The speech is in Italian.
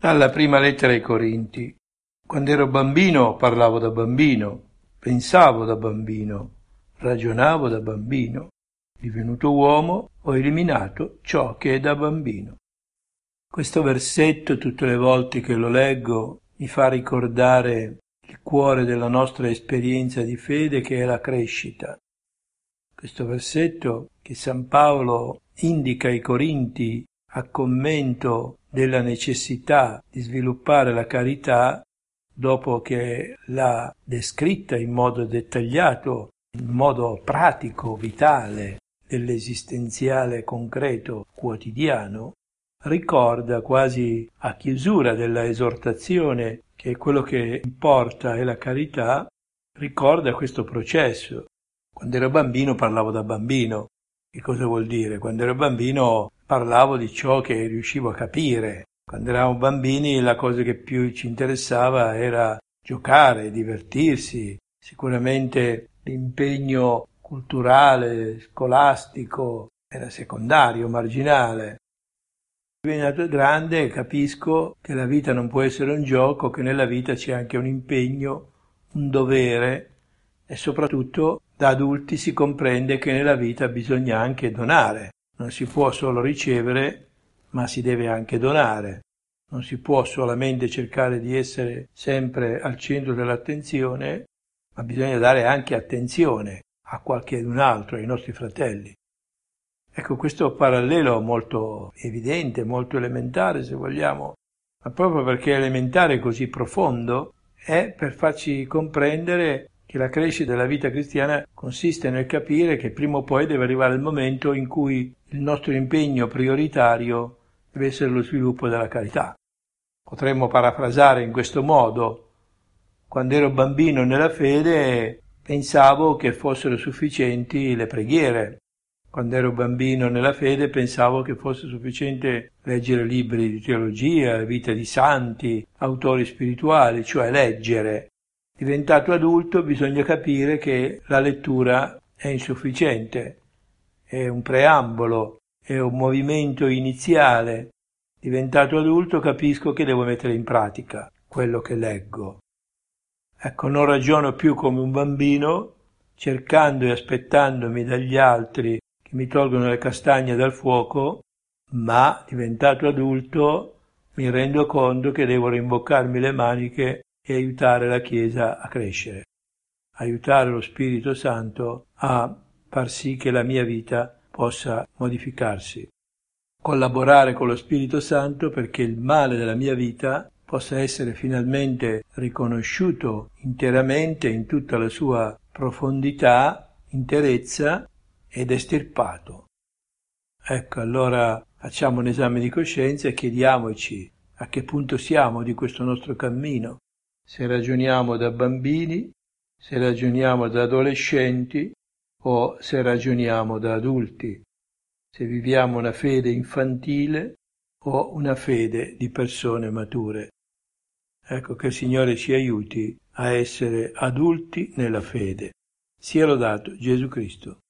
Dalla prima lettera ai Corinti. Quando ero bambino parlavo da bambino, pensavo da bambino, ragionavo da bambino. Divenuto uomo ho eliminato ciò che è da bambino. Questo versetto, tutte le volte che lo leggo, mi fa ricordare il cuore della nostra esperienza di fede, che è la crescita. Questo versetto che San Paolo indica ai Corinti a commento della necessità di sviluppare la carità, dopo che l'ha descritta in modo dettagliato, in modo pratico, vitale, dell'esistenziale concreto quotidiano, ricorda quasi a chiusura della esortazione che quello che importa è la carità, ricorda questo processo. Quando ero bambino parlavo da bambino. Che cosa vuol dire? Quando ero bambino parlavo di ciò che riuscivo a capire. Quando eravamo bambini la cosa che più ci interessava era giocare, divertirsi. Sicuramente l'impegno culturale, scolastico era secondario, marginale. Diventato grande capisco che la vita non può essere un gioco, che nella vita c'è anche un impegno, un dovere, e soprattutto da adulti si comprende che nella vita bisogna anche donare. Non si può solo ricevere, ma si deve anche donare. Non si può solamente cercare di essere sempre al centro dell'attenzione, ma bisogna dare anche attenzione a qualcun altro, ai nostri fratelli. Ecco, questo parallelo molto evidente, molto elementare se vogliamo, ma proprio perché è elementare e così profondo, è per farci comprendere che la crescita della vita cristiana consiste nel capire che prima o poi deve arrivare il momento in cui il nostro impegno prioritario deve essere lo sviluppo della carità. Potremmo parafrasare in questo modo: quando ero bambino nella fede pensavo che fossero sufficienti le preghiere. Quando ero bambino nella fede pensavo che fosse sufficiente leggere libri di teologia, vite di santi, autori spirituali, cioè leggere. Diventato adulto bisogna capire che la lettura è insufficiente, è un preambolo, è un movimento iniziale. Diventato adulto capisco che devo mettere in pratica quello che leggo. Ecco, non ragiono più come un bambino, cercando e aspettandomi dagli altri che mi tolgono le castagne dal fuoco, ma diventato adulto mi rendo conto che devo rimboccarmi le maniche e aiutare la Chiesa a crescere, aiutare lo Spirito Santo a far sì che la mia vita possa modificarsi, collaborare con lo Spirito Santo perché il male della mia vita possa essere finalmente riconosciuto interamente in tutta la sua profondità, interezza, ed estirpato. Ecco, allora facciamo un esame di coscienza e chiediamoci a che punto siamo di questo nostro cammino. Se ragioniamo da bambini, se ragioniamo da adolescenti o se ragioniamo da adulti, se viviamo una fede infantile o una fede di persone mature. Ecco, che il Signore ci aiuti a essere adulti nella fede. Sia lodato Gesù Cristo.